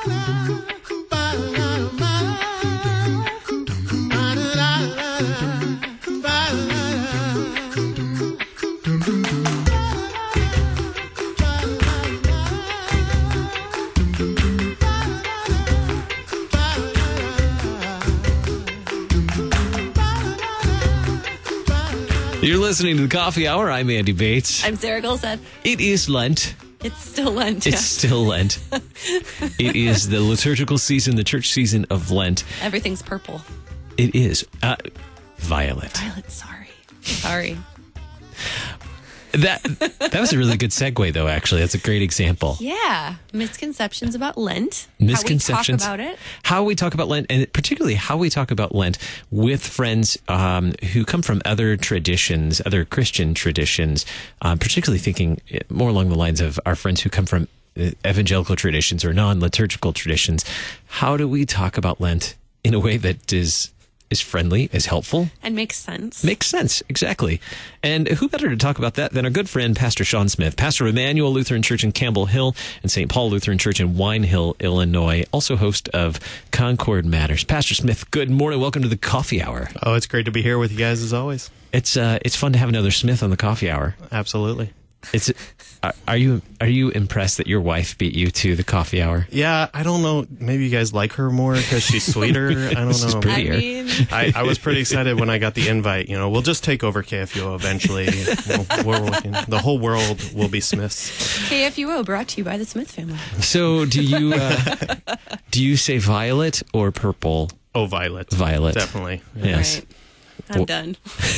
You're listening to the Coffee Hour. I'm Andy Bates. I'm Sarah Golseth. It is Lent. It's still Lent. It's still Lent. It is the liturgical season, the church season of Lent. Everything's purple. It is. Violet. Violet, sorry. That was a really good segue, though, actually. That's a great example. Yeah. Misconceptions about Lent. Misconceptions. How we talk about it. How we talk about Lent, and particularly how we talk about Lent with friends who come from other traditions, other Christian traditions, particularly thinking more along the lines of our friends who come from evangelical traditions or non-liturgical traditions. How do we talk about Lent in a way that is friendly, is helpful. And makes sense. Makes sense, exactly. And who better to talk about that than our good friend, Pastor Sean Smith, pastor of Emmanuel Lutheran Church in Campbell Hill and St. Paul Lutheran Church in Wine Hill, Illinois, also host of Concord Matters. Pastor Smith, good morning. Welcome to the Coffee Hour. Oh, it's great to be here with you guys as always. It's fun to have another Smith on the Coffee Hour. Absolutely. Are you impressed that your wife beat you to the Coffee Hour? Yeah, I don't know. Maybe you guys like her more because she's sweeter. I don't know. She's prettier. I was pretty excited when I got the invite. You know, we'll just take over KFUO eventually. The whole world will be Smiths. KFUO brought to you by the Smith family. So do you say violet or purple? Oh, violet. Violet. Definitely. Yes. Right. I'm done.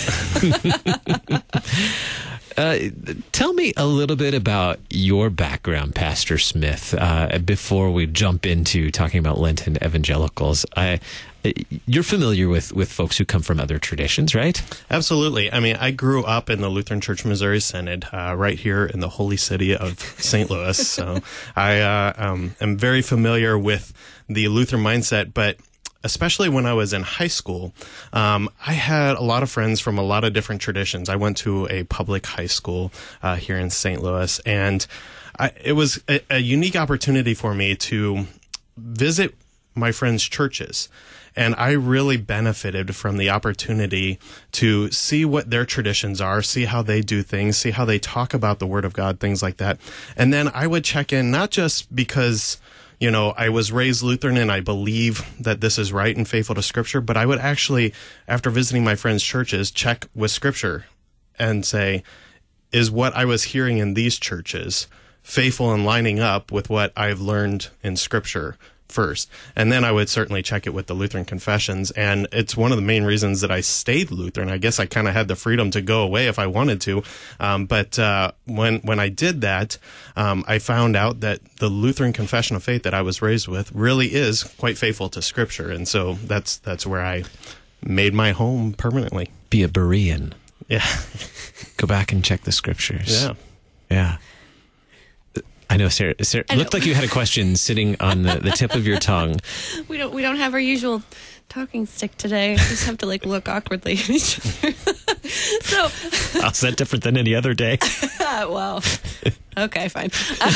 Tell me a little bit about your background, Pastor Smith, before we jump into talking about Lent and evangelicals. You're familiar with folks who come from other traditions, right? Absolutely. I mean, I grew up in the Lutheran Church Missouri Synod, right here in the holy city of St. Louis. So I am very familiar with the Lutheran mindset, but especially when I was in high school, I had a lot of friends from a lot of different traditions. I went to a public high school here in St. Louis, and it was a unique opportunity for me to visit my friends' churches. And I really benefited from the opportunity to see what their traditions are, see how they do things, see how they talk about the Word of God, things like that. And then I would check in, not just because I was raised Lutheran and I believe that this is right and faithful to Scripture, but I would actually, after visiting my friends' churches, check with Scripture and say, is what I was hearing in these churches faithful and lining up with what I've learned in Scripture first? And then I would certainly check it with the Lutheran confessions. And it's one of the main reasons that I stayed Lutheran. I guess I kind of had the freedom to go away if I wanted to. But when I did that, I found out that the Lutheran confession of faith that I was raised with really is quite faithful to Scripture. And so that's where I made my home permanently. Be a Berean. Yeah. Go back and check the Scriptures. Yeah. Yeah. I know, Sarah. It looked like you had a question sitting on the tip of your tongue. We don't have our usual talking stick today. We just have to look awkwardly at each other. So, how's that different than any other day? Well, okay, fine.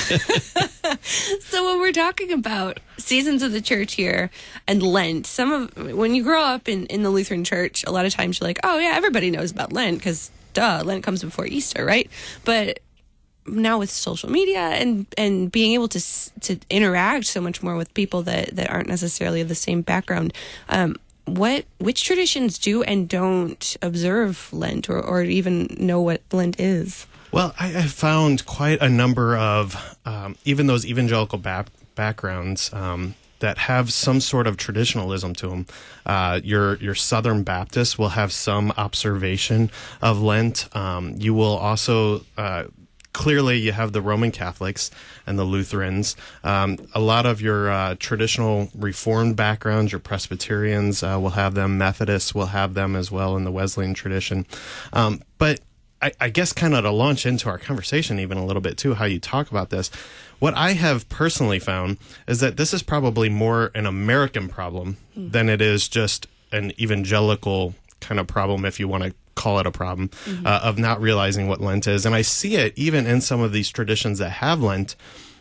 So when we're talking about seasons of the church here and Lent, when you grow up in the Lutheran Church, a lot of times you're like, oh yeah, everybody knows about Lent because Lent comes before Easter, right? But now with social media and being able to interact so much more with people that aren't necessarily of the same background, which traditions do and don't observe Lent or even know what Lent is? Well, I have found quite a number of even those evangelical backgrounds that have some sort of traditionalism to them. Your Southern Baptists will have some observation of Lent. You will also clearly, you have the Roman Catholics and the Lutherans. A lot of your traditional Reformed backgrounds, your Presbyterians will have them. Methodists will have them as well in the Wesleyan tradition. But I guess kind of to launch into our conversation even a little bit too, how you talk about this, what I have personally found is that this is probably more an American problem than it is just an evangelical kind of problem, if you want to call it a problem, of not realizing what Lent is. And I see it even in some of these traditions that have Lent,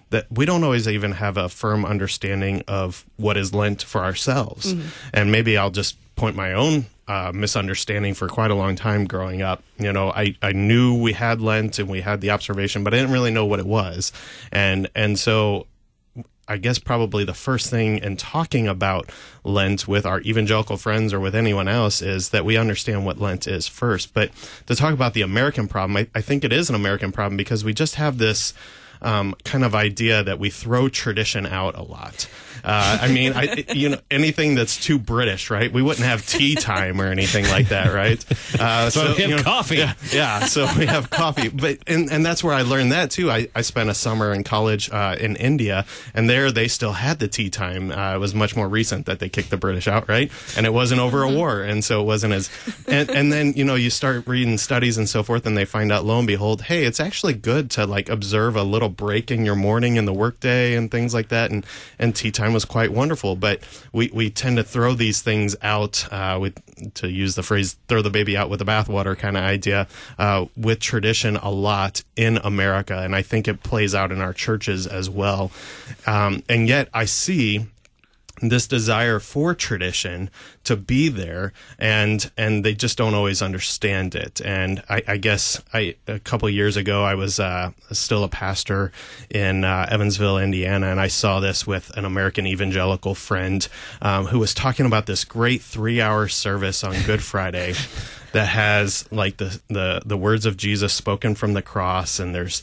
that we don't always even have a firm understanding of what is Lent for ourselves. And maybe I'll just point my own misunderstanding for quite a long time growing up. You know, I knew we had Lent and we had the observation, but I didn't really know what it was. And so I guess probably the first thing in talking about Lent with our evangelical friends or with anyone else is that we understand what Lent is first. But to talk about the American problem, I think it is an American problem because we just have this kind of idea that we throw tradition out a lot. I mean, anything that's too British, right? We wouldn't have tea time or anything like that, right? So we have coffee. Yeah, so we have coffee. But and that's where I learned that too. I spent a summer in college in India, and there they still had the tea time. It was much more recent that they kicked the British out, right? And it wasn't over a war, and so it wasn't as. And then you start reading studies and so forth, and they find out, lo and behold, hey, it's actually good to like observe a little break in your morning in the workday and things like that, and tea time was quite wonderful. But we tend to throw these things out to use the phrase throw the baby out with the bathwater kind of idea with tradition a lot in America, and I think it plays out in our churches as well. And yet I see this desire for tradition to be there, and they just don't always understand it. And I guess a couple of years ago, I was still a pastor in Evansville, Indiana, and I saw this with an American evangelical friend who was talking about this great 3-hour service on Good Friday that has like the words of Jesus spoken from the cross, and there's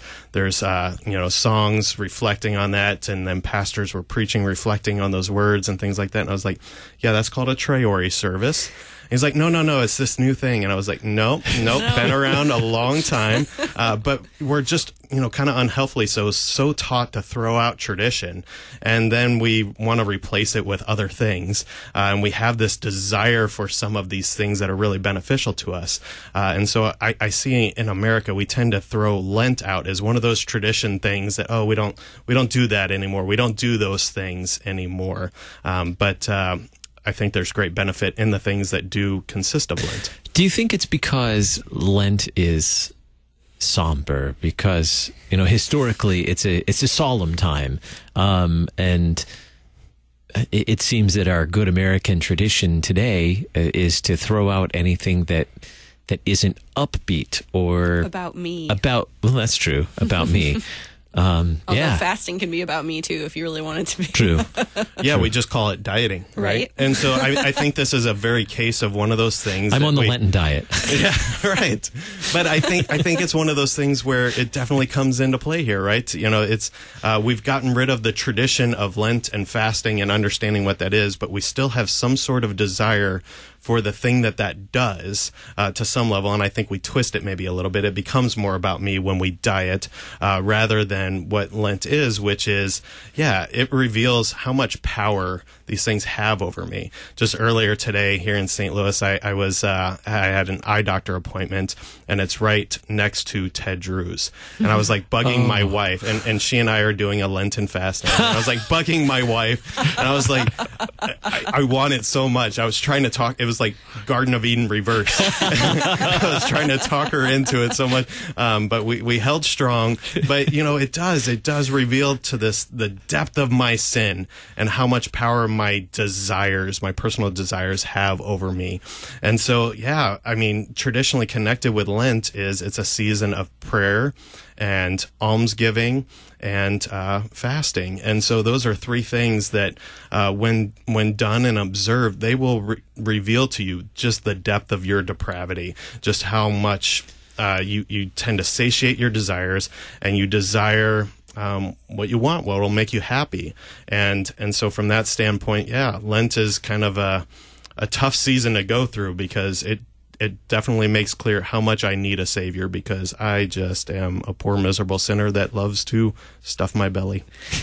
songs reflecting on that, and then pastors were preaching reflecting on those words and things like that. And I was like, yeah, that's called a Traore service. He's like, no, it's this new thing. And I was like, nope, been around a long time. But we're just, kind of unhealthily so taught to throw out tradition. And then we want to replace it with other things. And we have this desire for some of these things that are really beneficial to us. And so I see in America, we tend to throw Lent out as one of those tradition things that, we don't do that anymore. We don't do those things anymore. But I think there's great benefit in the things that do consist of Lent. Do you think it's because Lent is somber? Because, historically it's a solemn time. And it seems that our good American tradition today is to throw out anything that isn't upbeat or about me. Well, that's true. About me. Although fasting can be about me too, if you really want it to be. True. Yeah, we just call it dieting, right? And so I think this is a very case of one of those things. I'm on the Lenten diet. Yeah, right. But I think it's one of those things where it definitely comes into play here, right? It's we've gotten rid of the tradition of Lent and fasting and understanding what that is, but we still have some sort of desire for the thing that does to some level, and I think we twist it maybe a little bit. It becomes more about me when we diet rather than what Lent is, which is, it reveals how much power these things have over me. Just earlier today here in St. Louis, I had an eye doctor appointment, and it's right next to Ted Drew's. And I was like bugging my wife, and she and I are doing a Lenten fast. And I was like bugging my wife, and I was like, I want it so much. I was trying to talk. It was like Garden of Eden reverse. I was trying to talk her into it so much, but we held strong. But it does reveal to the depth of my sin and how much power my personal desires have over me. And so, traditionally connected with Lent it's a season of prayer and almsgiving and fasting. And so those are three things that when done and observed, they will reveal to you just the depth of your depravity, just how much you tend to satiate your desires, and you desire what you want, what will make you happy. And so from that standpoint, Lent is kind of a tough season to go through, because it definitely makes clear how much I need a savior, because I just am a poor, miserable sinner that loves to stuff my belly.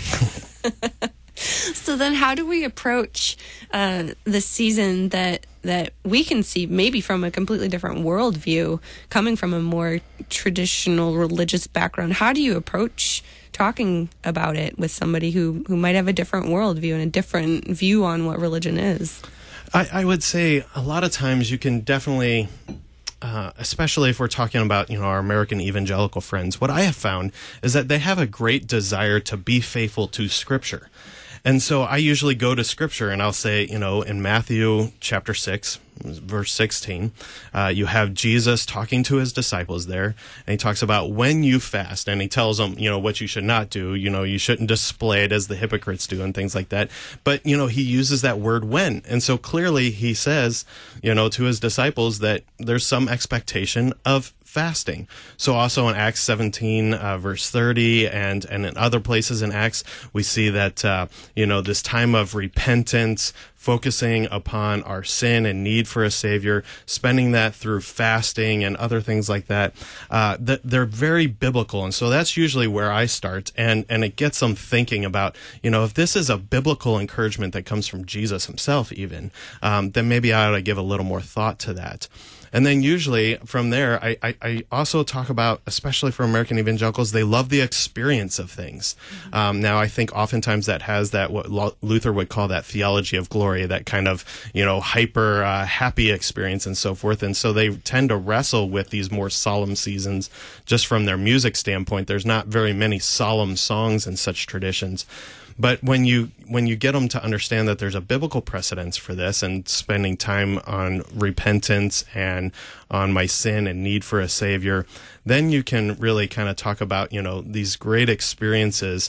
So then how do we approach the season that we can see maybe from a completely different worldview, coming from a more traditional religious background? How do you approach talking about it with somebody who might have a different worldview and a different view on what religion is? I would say a lot of times you can definitely especially if we're talking about, our American evangelical friends, what I have found is that they have a great desire to be faithful to Scripture. And so I usually go to Scripture and I'll say, in Matthew chapter 6, verse 16, you have Jesus talking to his disciples there, and he talks about when you fast, and he tells them, what you should not do. You shouldn't display it as the hypocrites do and things like that. But, he uses that word when. And so clearly he says, to his disciples that there's some expectation of fasting. So also in Acts 17, verse 30, and in other places in Acts, we see that, this time of repentance, focusing upon our sin and need for a Savior, spending that through fasting and other things like that, they're very biblical. And so that's usually where I start. And it gets them thinking about, if this is a biblical encouragement that comes from Jesus himself even, then maybe I ought to give a little more thought to that. And then usually from there, I also talk about, especially for American evangelicals, they love the experience of things. Now, I think oftentimes that has that, what Luther would call that theology of glory, that kind of, hyper happy experience and so forth. And so they tend to wrestle with these more solemn seasons just from their music standpoint. There's not very many solemn songs in such traditions. But when you get them to understand that there's a biblical precedence for this and spending time on repentance and on my sin and need for a Savior, then you can really kind of talk about, these great experiences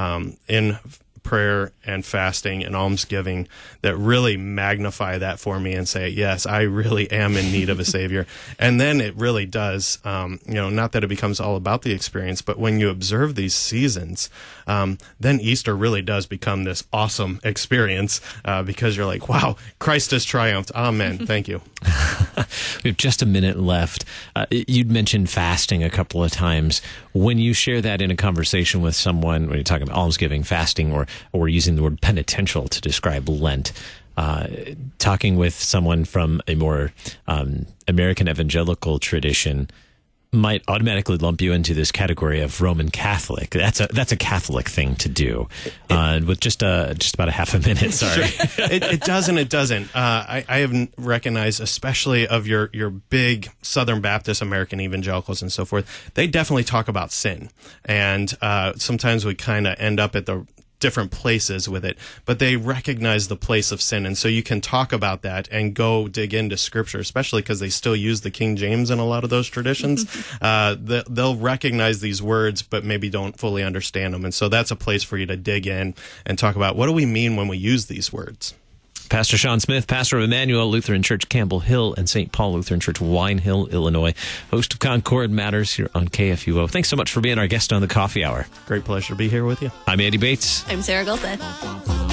in prayer and fasting and almsgiving that really magnify that for me and say, yes, I really am in need of a Savior. And then it really does, not that it becomes all about the experience, but when you observe these seasons, then Easter really does become this awesome experience because you're like, wow, Christ has triumphed. Amen. Thank you. We have just a minute left. You'd mentioned fasting a couple of times. When you share that in a conversation with someone, when you're talking about almsgiving, fasting, or using the word penitential to describe Lent, talking with someone from a more American evangelical tradition might automatically lump you into this category of Roman Catholic. That's a Catholic thing to do. With just about a half a minute. Sorry, it does and it doesn't. I have recognized, especially of your big Southern Baptist American evangelicals and so forth, they definitely talk about sin, and sometimes we kind of end up at the different places with it, but they recognize the place of sin. And so you can talk about that and go dig into Scripture, especially because they still use the King James in a lot of those traditions. They'll recognize these words, but maybe don't fully understand them. And so that's a place for you to dig in and talk about, what do we mean when we use these words? Pastor Sean Smith, pastor of Emmanuel Lutheran Church, Campbell Hill, and St. Paul Lutheran Church, Wine Hill, Illinois, host of Concord Matters here on KFUO. Thanks so much for being our guest on the Coffee Hour. Great pleasure to be here with you. I'm Andy Bates. I'm Sarah Gulseth.